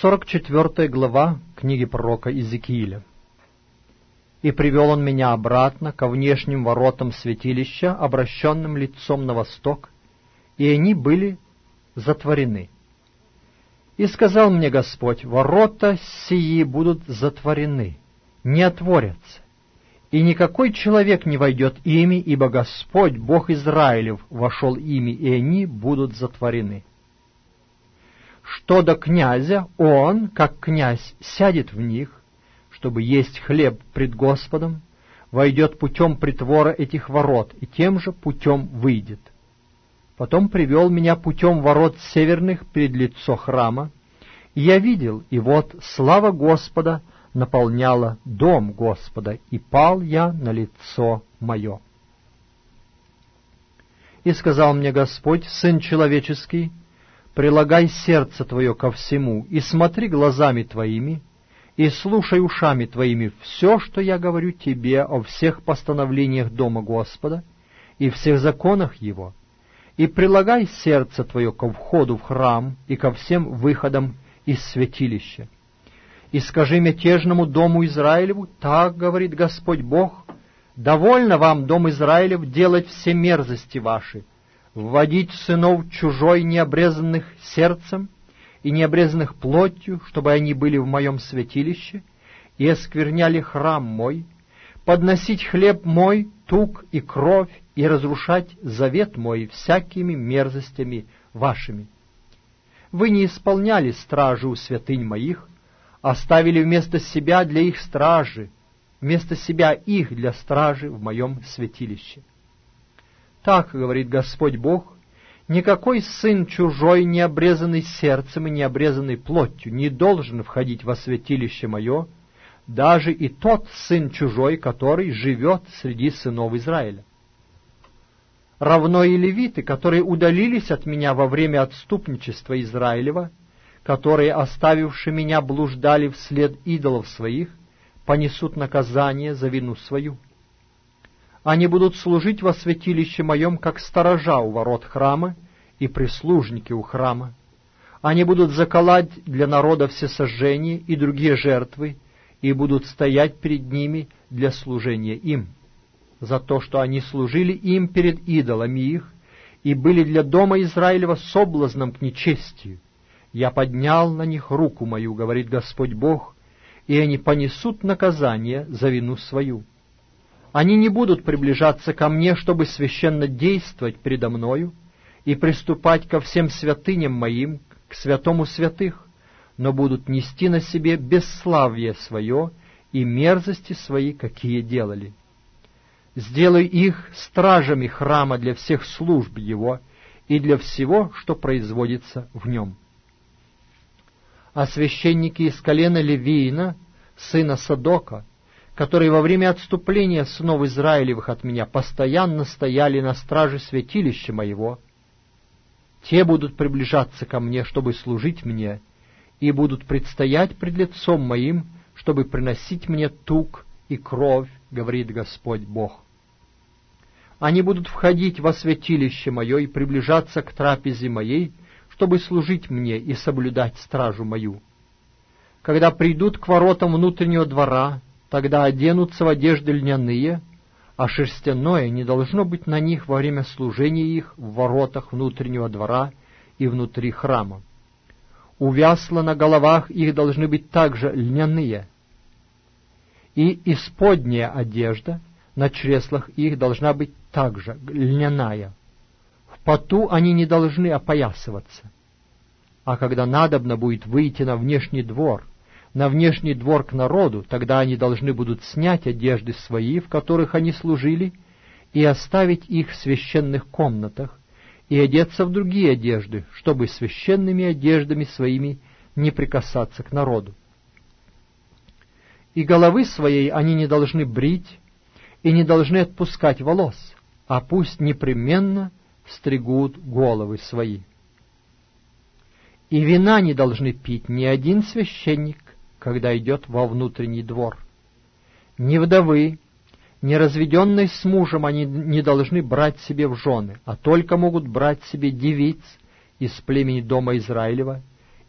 44 глава книги пророка Иезекииля. «И привел он меня обратно ко внешним воротам святилища, обращенным лицом на восток, и они были затворены. И сказал мне Господь: ворота сии будут затворены, не отворятся, и никакой человек не войдет ими, ибо Господь, Бог Израилев, вошел ими, и они будут затворены. Что до князя, он, как князь, сядет в них, чтобы есть хлеб пред Господом, войдет путем притвора этих ворот, и тем же путем выйдет. Потом привел меня путем ворот северных пред лицо храма, и я видел, и вот слава Господа наполняла дом Господа, и пал я на лицо мое. И сказал мне Господь: Сын человеческий, прилагай сердце твое ко всему, и смотри глазами твоими, и слушай ушами твоими все, что я говорю тебе о всех постановлениях дома Господа и всех законах его, и прилагай сердце твое ко входу в храм и ко всем выходам из святилища. И скажи мятежному дому Израилеву: так говорит Господь Бог, довольно вам, дом Израилев, делать все мерзости ваши, вводить сынов чужой, необрезанных сердцем и необрезанных плотью, чтобы они были в моем святилище и оскверняли храм мой, подносить хлеб мой, тук и кровь, и разрушать завет мой всякими мерзостями вашими. Вы не исполняли стражи у святынь моих, оставили вместо себя для их стражи, вместо себя их для стражи в моем святилище. Так говорит Господь Бог: никакой сын чужой, не обрезанный сердцем и не обрезанный плотью, не должен входить во святилище мое, даже и тот сын чужой, который живет среди сынов Израиля. Равно и левиты, которые удалились от меня во время отступничества Израилева, которые, оставивши меня, блуждали вслед идолов своих, понесут наказание за вину свою. Они будут служить во святилище моем, как сторожа у ворот храма и прислужники у храма. Они будут заколоть для народа всесожжения и другие жертвы, и будут стоять перед ними для служения им, за то, что они служили им перед идолами их, и были для дома Израилева соблазном к нечестию. Я поднял на них руку мою, говорит Господь Бог, и они понесут наказание за вину свою. Они не будут приближаться ко мне, чтобы священно действовать предо мною и приступать ко всем святыням моим, к святому святых, но будут нести на себе бесславие свое и мерзости свои, какие делали. Сделай их стражами храма для всех служб его и для всего, что производится в нем. А священники из колена Левиина, сына Садока, которые во время отступления сынов Израилевых от меня постоянно стояли на страже святилища моего, те будут приближаться ко мне, чтобы служить мне, и будут предстоять пред лицом моим, чтобы приносить мне тук и кровь, говорит Господь Бог. Они будут входить во святилище мое и приближаться к трапезе моей, чтобы служить мне и соблюдать стражу мою. Когда придут к воротам внутреннего двора, тогда оденутся в одежды льняные, а шерстяное не должно быть на них во время служения их в воротах внутреннего двора и внутри храма. Увясла на головах их должны быть также льняные, и исподняя одежда на чреслах их должна быть также льняная. В поту они не должны опоясываться. А когда надобно будет выйти на внешний двор к народу, тогда они должны будут снять одежды свои, в которых они служили, и оставить их в священных комнатах, и одеться в другие одежды, чтобы священными одеждами своими не прикасаться к народу. И головы своей они не должны брить, и не должны отпускать волос, а пусть непременно стригут головы свои. И вина не должны пить ни один священник, когда идет во внутренний двор. Ни вдовы, ни разведенной с мужем они не должны брать себе в жены, а только могут брать себе девиц из племени дома Израилева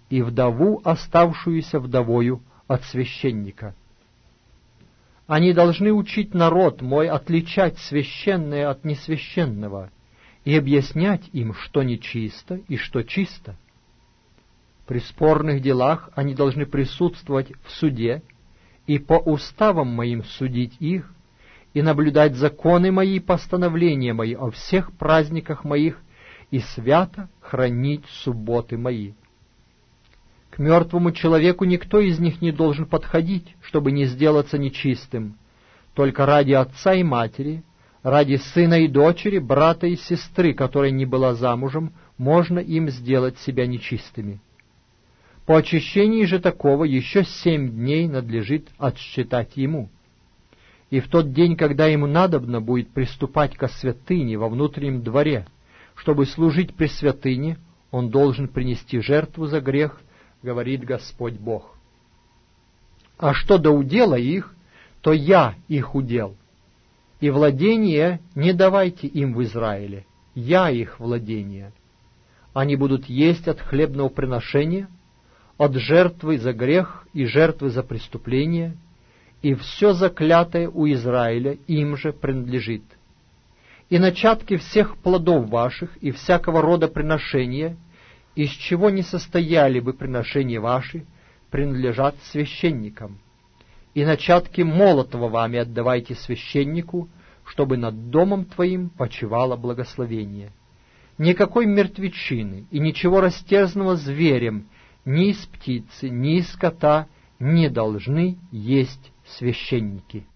и вдову, оставшуюся вдовою от священника. Они должны учить народ мой отличать священное от несвященного и объяснять им, что нечисто и что чисто. При спорных делах они должны присутствовать в суде и по уставам моим судить их, и наблюдать законы мои и постановления мои о всех праздниках моих, и свято хранить субботы мои. К мертвому человеку никто из них не должен подходить, чтобы не сделаться нечистым, только ради отца и матери, ради сына и дочери, брата и сестры, которая не была замужем, можно им сделать себя нечистыми. По очищении же такого еще 7 дней надлежит отсчитать ему. И в тот день, когда ему надобно будет приступать ко святыне во внутреннем дворе, чтобы служить при святыне, он должен принести жертву за грех, говорит Господь Бог. А что до удела их, то я их удел, и владение не давайте им в Израиле, я их владение. Они будут есть от хлебного приношения, от жертвы за грех и жертвы за преступление, и все заклятое у Израиля им же принадлежит. И начатки всех плодов ваших и всякого рода приношения, из чего не состояли бы приношения ваши, принадлежат священникам. И начатки молотого вами отдавайте священнику, чтобы над домом твоим почивало благословение. Никакой мертвечины и ничего растерзанного зверем, ни из птицы, ни из скота не должны есть священники.